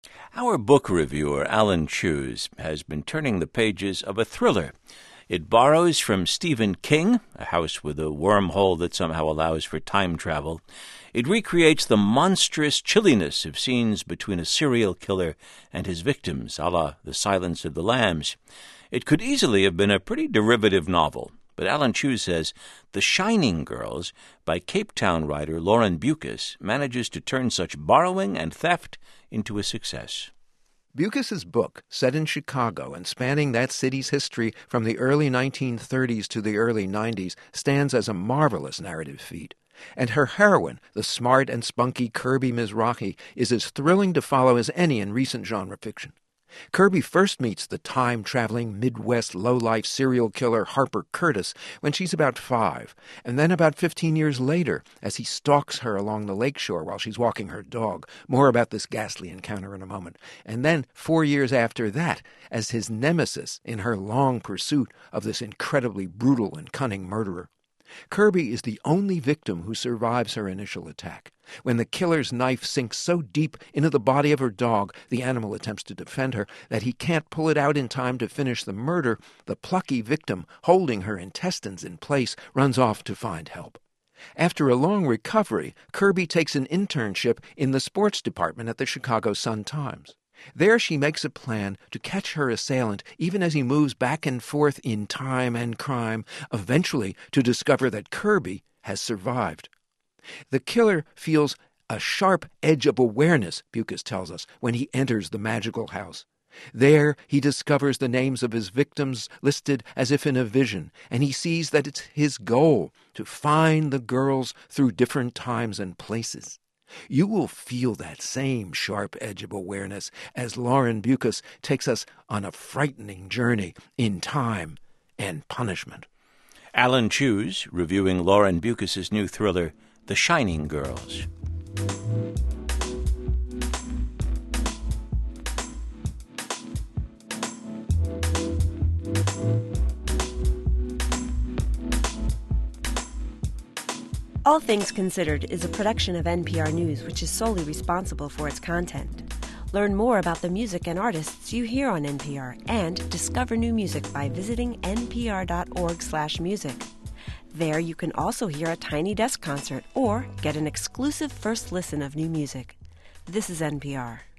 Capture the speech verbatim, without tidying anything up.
Our book reviewer, Alan Cheuse, has been turning the pages of a thriller. It borrows from Stephen King, A House with a Wormhole that somehow allows for time travel. It recreates the monstrous chilliness of scenes between a serial killer and his victims, a la The Silence of the Lambs. It could easily have been a pretty derivative novel, but Alan Cheuse says The Shining Girls by Cape Town writer Lauren Beukes manages to turn such borrowing and theft into a success. Beukes' book, set in Chicago and spanning that city's history from the early nineteen thirties to the early nineties, stands as a marvelous narrative feat. And her heroine, the smart and spunky Kirby Mizrahi, is as thrilling to follow as any in recent genre fiction. Kirby first meets the time-traveling Midwest lowlife serial killer Harper Curtis when she's about five, and then about fifteen years later as he stalks her along the lakeshore while she's walking her dog. More about this ghastly encounter in a moment. And then four years after that as his nemesis in her long pursuit of this incredibly brutal and cunning murderer. Kirby is the only victim who survives her initial attack. When the killer's knife sinks so deep into the body of her dog, the animal attempts to defend her, that he can't pull it out in time to finish the murder, the plucky victim, holding her intestines in place, runs off to find help. After a long recovery, Kirby takes an internship in the sports department at the Chicago Sun-Times. There she makes a plan to catch her assailant even as he moves back and forth in time and crime, eventually to discover that Kirby has survived. The killer feels a sharp edge of awareness, Beukes tells us, when he enters the magical house. There he discovers the names of his victims listed as if in a vision, and he sees that it's his goal to find the girls through different times and places. You will feel that same sharp edge of awareness as Lauren Beukes takes us on a frightening journey in time and punishment. Alan Cheuse, reviewing Lauren Beukes' new thriller, The Shining Girls. All Things Considered is a production of N P R News, which is solely responsible for its content. Learn more about the music and artists you hear on N P R and discover new music by visiting npr.org slash music. There you can also hear a Tiny Desk concert or get an exclusive first listen of new music. This is N P R.